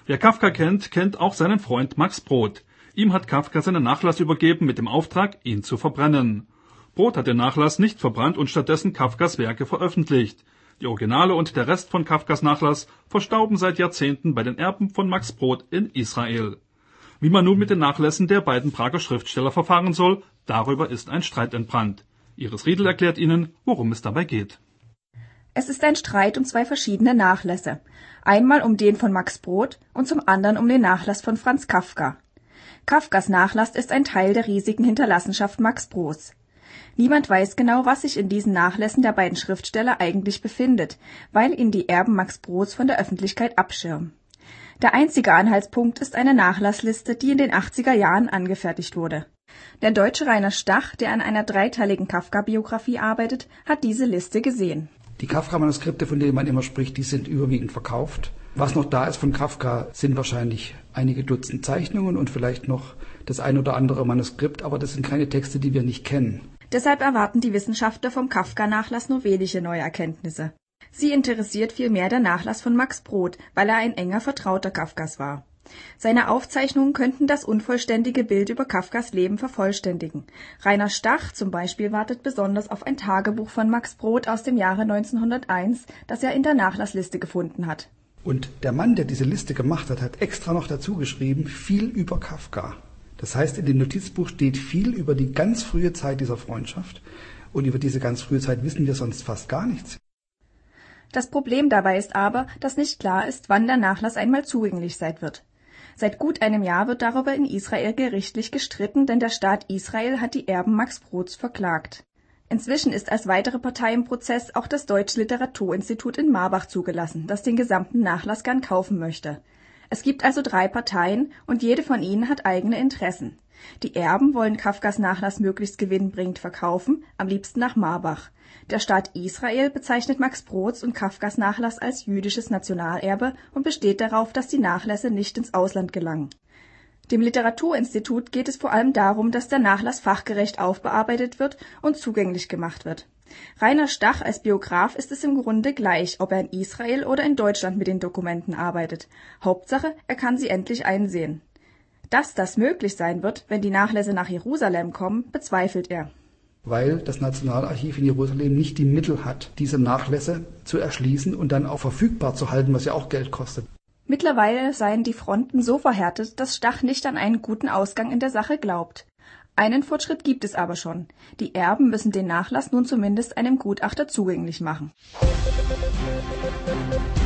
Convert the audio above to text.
Wer Kafka kennt, kennt auch seinen Freund Max Brod. Ihm hat Kafka seinen Nachlass übergeben mit dem Auftrag, ihn zu verbrennen. Brod hat den Nachlass nicht verbrannt und stattdessen Kafkas Werke veröffentlicht. Die Originale und der Rest von Kafkas Nachlass verstauben seit Jahrzehnten bei den Erben von Max Brod in Israel. Wie man nun mit den Nachlässen der beiden Prager Schriftsteller verfahren soll, darüber ist ein Streit entbrannt. Iris Riedel erklärt Ihnen, worum es dabei geht. Es ist ein Streit um zwei verschiedene Nachlässe. Einmal um den von Max Brod und zum anderen um den Nachlass von Franz Kafka. Kafkas Nachlass ist ein Teil der riesigen Hinterlassenschaft Max Brods. Niemand weiß genau, was sich in diesen Nachlässen der beiden Schriftsteller eigentlich befindet, weil ihn die Erben Max Brods von der Öffentlichkeit abschirmen. Der einzige Anhaltspunkt ist eine Nachlassliste, die in den 80er Jahren angefertigt wurde. Der Deutsche Rainer Stach, der an einer dreiteiligen Kafka-Biografie arbeitet, hat diese Liste gesehen. Die Kafka-Manuskripte, von denen man immer spricht, die sind überwiegend verkauft. Was noch da ist von Kafka, sind wahrscheinlich einige Dutzend Zeichnungen und vielleicht noch das ein oder andere Manuskript, aber das sind keine Texte, die wir nicht kennen. Deshalb erwarten die Wissenschaftler vom Kafka-Nachlass nur wenige neue Erkenntnisse. Sie interessiert vielmehr der Nachlass von Max Brod, weil er ein enger Vertrauter Kafkas war. Seine Aufzeichnungen könnten das unvollständige Bild über Kafkas Leben vervollständigen. Rainer Stach zum Beispiel wartet besonders auf ein Tagebuch von Max Brod aus dem Jahre 1901, das er in der Nachlassliste gefunden hat. Und der Mann, der diese Liste gemacht hat, hat extra noch dazu geschrieben, viel über Kafka. Das heißt, in dem Notizbuch steht viel über die ganz frühe Zeit dieser Freundschaft. Und über diese ganz frühe Zeit wissen wir sonst fast gar nichts. Das Problem dabei ist aber, dass nicht klar ist, wann der Nachlass einmal zugänglich sein wird. Seit gut einem Jahr wird darüber in Israel gerichtlich gestritten, denn der Staat Israel hat die Erben Max Brods verklagt. Inzwischen ist als weitere Partei im Prozess auch das Deutsche Literaturinstitut in Marbach zugelassen, das den gesamten Nachlass gern kaufen möchte. Es gibt also 3 Parteien und jede von ihnen hat eigene Interessen. Die Erben wollen Kafkas Nachlass möglichst gewinnbringend verkaufen, am liebsten nach Marbach. Der Staat Israel bezeichnet Max Brods und Kafkas Nachlass als jüdisches Nationalerbe und besteht darauf, dass die Nachlässe nicht ins Ausland gelangen. Dem Literaturinstitut geht es vor allem darum, dass der Nachlass fachgerecht aufbearbeitet wird und zugänglich gemacht wird. Rainer Stach als Biograf ist es im Grunde gleich, ob er in Israel oder in Deutschland mit den Dokumenten arbeitet. Hauptsache, er kann sie endlich einsehen. Dass das möglich sein wird, wenn die Nachlässe nach Jerusalem kommen, bezweifelt er. Weil das Nationalarchiv in Jerusalem nicht die Mittel hat, diese Nachlässe zu erschließen und dann auch verfügbar zu halten, was ja auch Geld kostet. Mittlerweile seien die Fronten so verhärtet, dass Stach nicht an einen guten Ausgang in der Sache glaubt. Einen Fortschritt gibt es aber schon. Die Erben müssen den Nachlass nun zumindest einem Gutachter zugänglich machen.